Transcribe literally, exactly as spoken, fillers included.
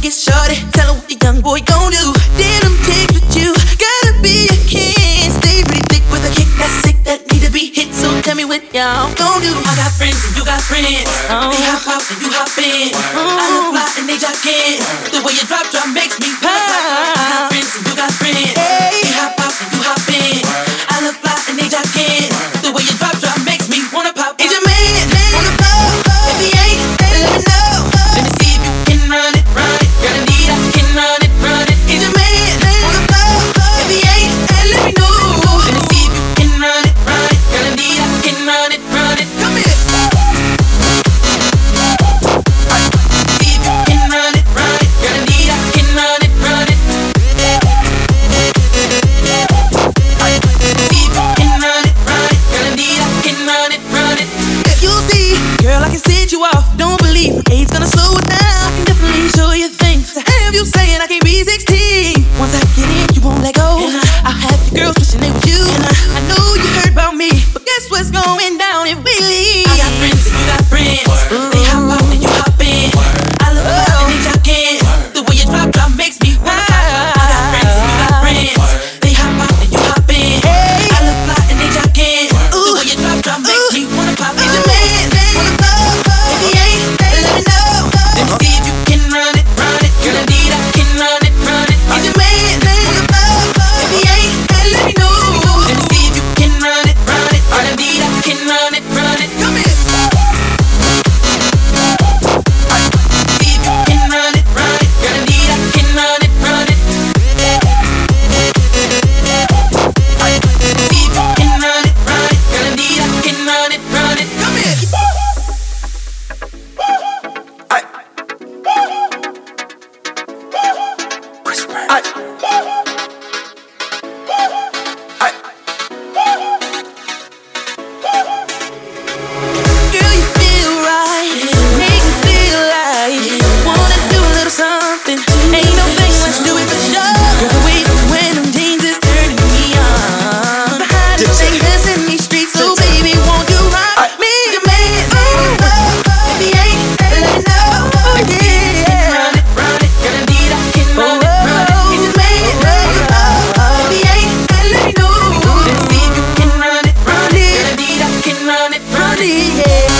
get shorty. Tell her what the young boy gon' do. Did them take with you. Gotta be a king. Stay pretty thick with a kick that's sick that need to be hit. So tell me what y'all gon' do. I got friends and you got friends. Oh. They hop out and you hop in. Oh. I look fly and they jock in. The way you drop drop makes me pop. I got friends and you got friends. Hey. They hop out and you hop in. I look fly and they jock in. The way you drop drop makes me wanna pop. Is your man on the floor? If he ain't, then let me know. Let me see if you can run it, run it. Girl, indeed I can run it, run it. Is your man on the floor? If he ain't, then let me know. Let me see if you can run it, run it. Girl, indeed I can run it, run it. Come here. See if you can run it, run it. Girl, indeed I can run it, run it. See if you can run it, run it. Girl, indeed I can run it, run it. You'll see, girl, I can send you off. Don't believe me, AIDS gonna slow it down. I can definitely show you things. To have you saying I can't be sixteen. Once I get in, you won't let go. And I, I'll have the girls wishing they were you. And I, I know you heard about me, but guess what's going down if we leave? I got friends and you got friends. Ooh. They hop out and you hop in. I look out and they jock in. The way you drop drop makes me wanna pop. I got friends and you got friends. They hop out and you hop in. I look fly and they jock in. The way you drop drop makes me wanna pop. Is your man on the floor? If he ain't, then let me know. Let me see if you can run it, run it. Girl, indeed I can run it, run it. Is your man on the floor? If he ain't, then let me know. Let me see if you can run it, run it. Girl, indeed I can run it, run it. Come here. See if you can run it, run it. Girl, indeed I can run it, run it. See if you can run it, run it. Girl, indeed I can run it, run it. Come here. Girl, you feel right. Make me feel like wanna do a little something. Ain't no thing, let's do it for sure. Girl, the way you wear them jeans is turning me on. Behind the thing that's in these streets, so baby, won't you rock me? Your man, oh, if he ain't, then let me know. Oh, yeah. Run it, run it, girl, indeed I can run it, run it. He's your man, oh, if he ain't, then let me know. Let's see if you can run it, run it. Girl, indeed I can run it, run it, yeah.